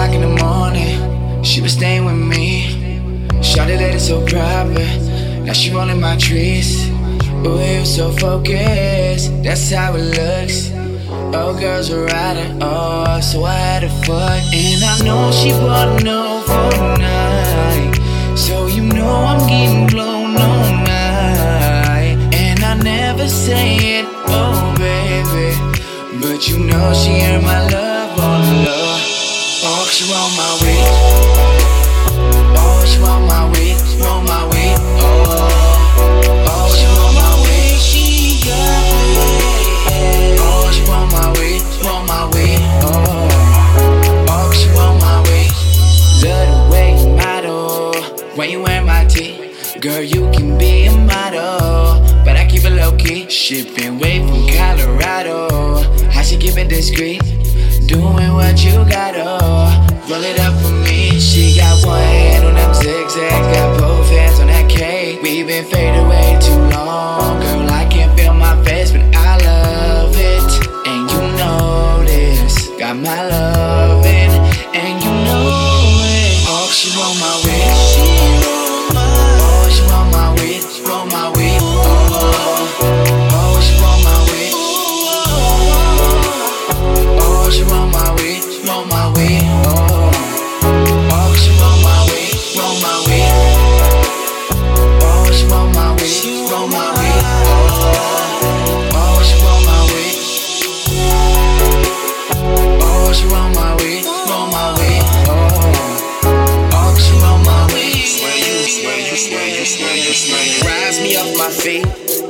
o'clock in the morning, she was staying with me. Shawty let it so proper, now she rolling my trees. Ooh, it was so focused, that's how it looks. Oh, girls are riding, oh, so I had a foot. And I know she bought no for tonight, so you know I'm getting blown all night. And I never say it, oh baby, but you know she earned my love, oh love. Oh, she want my weed. Oh, she want my weed, she want my weed, oh. Oh, she want my weed, she got me. Oh, she want my weed, she want my weed, oh. Oh, she want my weed. Love the way you model when you wear my tee. Girl, you can be a model, but I keep it low-key. Shipping way from Colorado, how she keep it discreet, doing what you got, oh. Roll it up for me. She got one hand on them zigzags, got both hands on that cake. We been faded away too long, girl, I can't feel my face, but I love it, and you know this. Got my loving, and you know it. Oh, she want my weed. Oh, she want my weed. She want my weed. Oh, she want my weed. Oh, she want my weed. She want my weed. Oh, she want my weed. She want my weed. Oh, she want my weed. She want my weed. Oh, she want my weed. Oh, she want my weed. She want my weed. Oh, she want my weed. Rise me off my feet,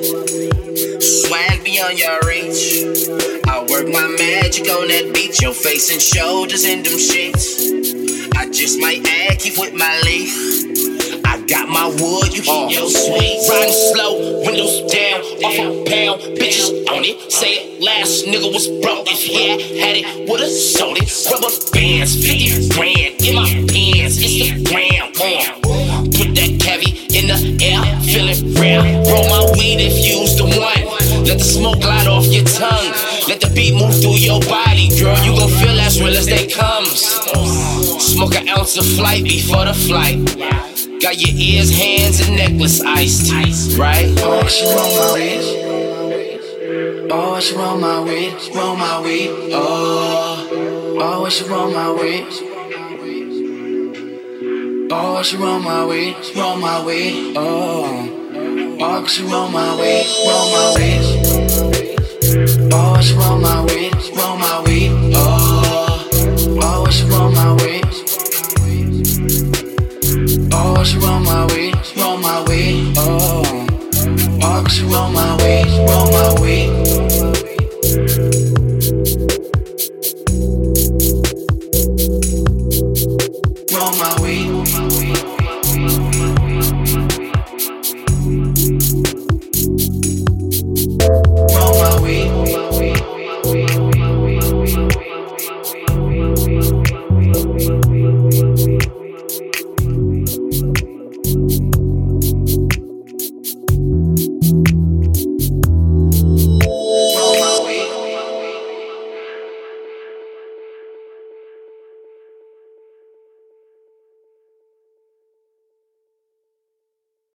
swag beyond your reach. I work my magic on that beat, your face and shoulders in them sheets. I just might add, keep with my leaf. I got my wood, you hear your sweet. Riding slow, windows down, off a pound, bitches on it. Say it, last nigga was broke. If he had it, would've sold it. Rubber bands, 50 grand in my pants. It's the gram, put that cavi in the air, feel it round. Roll my weed if you's the one. Let the smoke glide off your tongue. Let the beat move through your body, girl. You gon' feel as real as they comes. Smoke an ounce of flight before the flight. Got your ears, hands, and necklace iced, right? Oh, she want my weed. Oh, she want my weed. She want my weed. Oh, she want my weed. Oh, she want my weed. She want my weed. Oh, she want my weed. She want my weed.